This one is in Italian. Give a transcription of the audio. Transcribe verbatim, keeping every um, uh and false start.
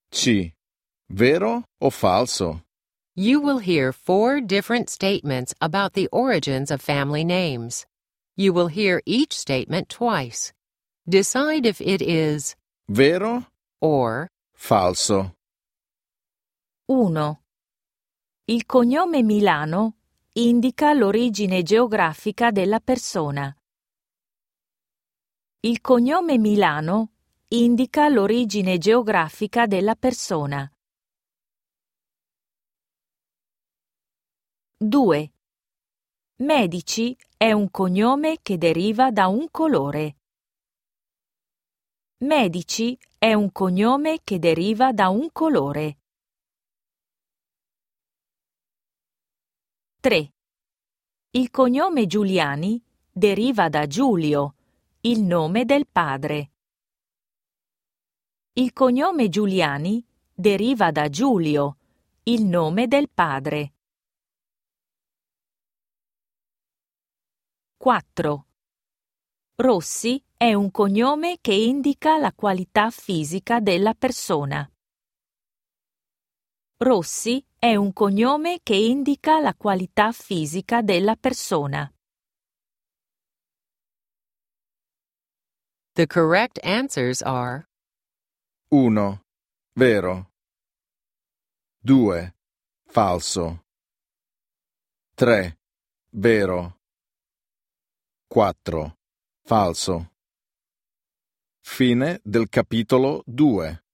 C. Vero o falso? You will hear four different statements about the origins of family names. You will hear each statement twice. Decide if it is Vero? or Falso. uno. Il cognome Milano indica l'origine geografica della persona. Il cognome Milano indica l'origine geografica della persona. due. Medici è un cognome che deriva da un colore. Medici è un cognome che deriva da un colore. tre. Il cognome Giuliani deriva da Giulio, il nome del padre. Il cognome Giuliani deriva da Giulio, il nome del padre. quattro. Rossi è un cognome che indica la qualità fisica della persona. Rossi è un cognome che indica la qualità fisica della persona. The correct answers are uno. Vero. due. Falso. tre. Vero. quattro. Falso. Fine del capitolo due.